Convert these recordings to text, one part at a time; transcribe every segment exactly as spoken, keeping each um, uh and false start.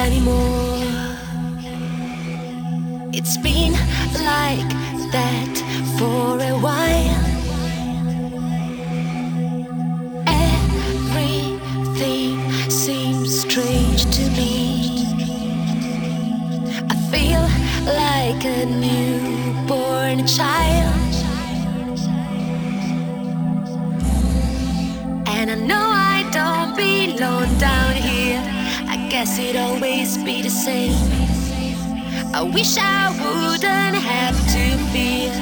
anymore. It's been like that for a while. Everything seems strange to me. I feel like a newborn child. And I know I don't belong down here. I guess it'd always be the same. I wish I wouldn't have to fear.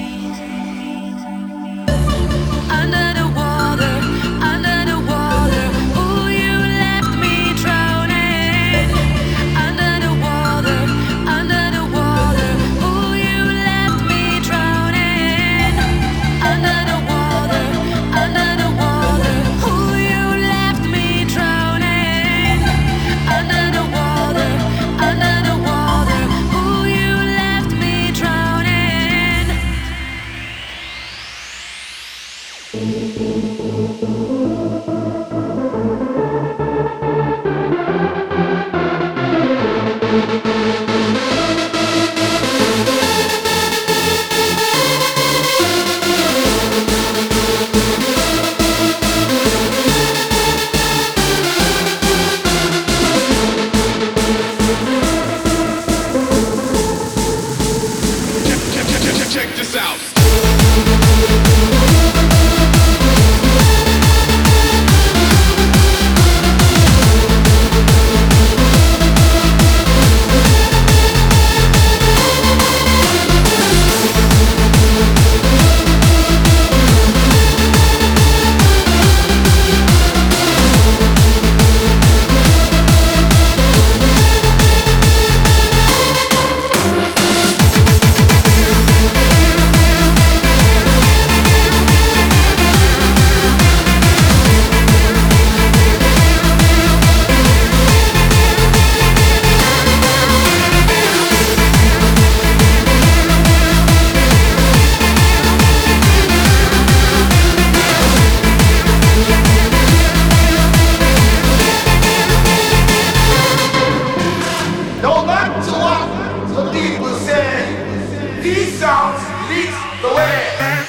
Under the water, under the water, ooh, you left me drowning. Under the water, under the water, ooh, you left me drowning. Under the water, under the water, ooh, you left me drowning. Under the water, under the water, ooh, you left me drowning. Check this out. Don't like to what the people say. These songs lead the way.